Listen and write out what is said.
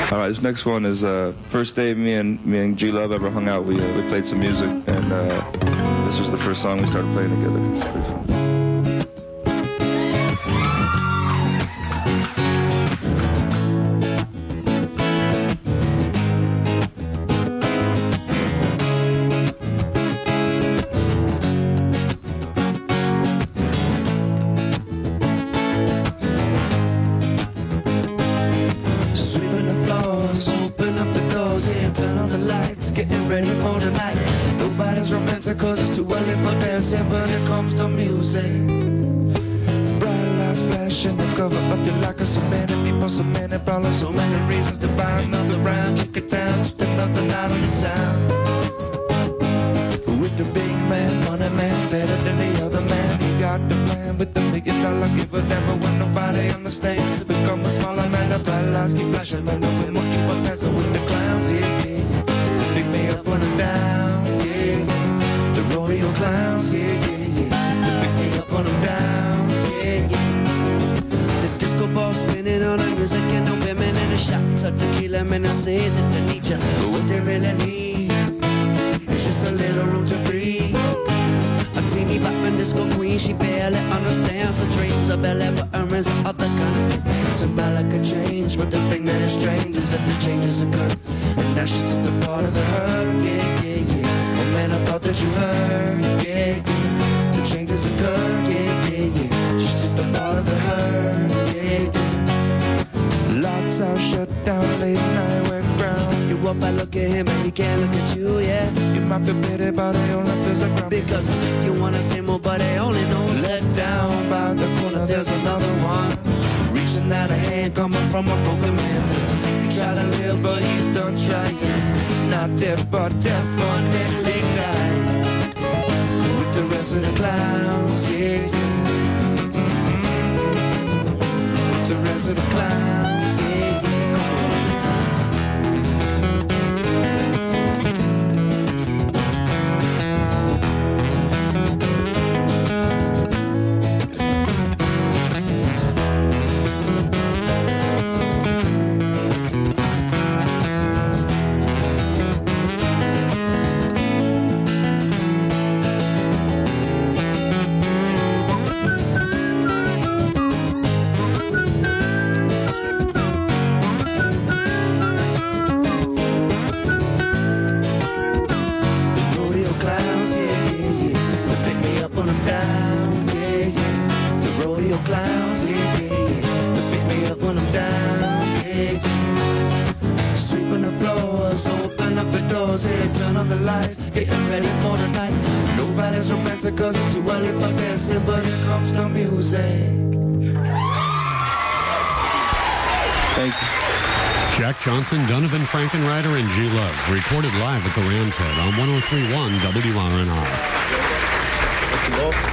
All right, this next one is first day me and G Love ever hung out. We played some music, and this was the first song we started playing together. It's pretty fun. Turn on the lights, getting ready for the night. Nobody's romantic cause it's too early for dancing, but here comes the music. Bright lights flashing, the cover up your like so many people, so many problems, so many reasons to buy another round. Kick it down, just another night on the town. With the big man, money man, better than the other man. He got the plan with the $1 million giver. Never when nobody understands. It become a smaller man, the bright lights keep flashing, man. The wind will keep on dancing with the clowns, yeah. Pick me up when I'm down, yeah. The rodeo clowns, yeah, yeah, yeah. They pick me up when I'm down, yeah, yeah. The disco ball spinning on the music and the women and the shots of tequila, man, I say that they need you. But what they really need is just a little room to breathe. A teeny bopping disco queen, she barely understands the dreams of Bel Air, but her is other kind of symbolic a change. But the thing that is strange is that the changes occur, and now she's just a part of the herd, yeah, yeah, yeah. Oh man, I thought that you heard, yeah, yeah. The changes occur, yeah, yeah, yeah. She's just a part of the herd, yeah, yeah. Lights out, shut down, late night, went ground. You up, I look at him and he can't look at you, yeah. You might feel pity, but he only feels like ground. Because you wanna say more, but he only knows. Let down by the corner, there's another one. Reaching out a hand, coming from a broken man. He tried to live, but he's done trying. Not dead, but definitely dying. With the rest of the clowns, yeah, yeah. With the rest of the clowns, yeah, yeah. Clowns, yeah, yeah, yeah. They pick me up when I'm down, yeah, yeah. Sweeping the floors, open up the doors, yeah. Turn on the lights, getting ready for the night. Nobody's romantic cause it's too early for dancing, but here comes the music. Thank you. Jack Johnson, Donovan Frankenreiter, and G Love. Recorded live at the Ram's Head on 103.1 WRNR.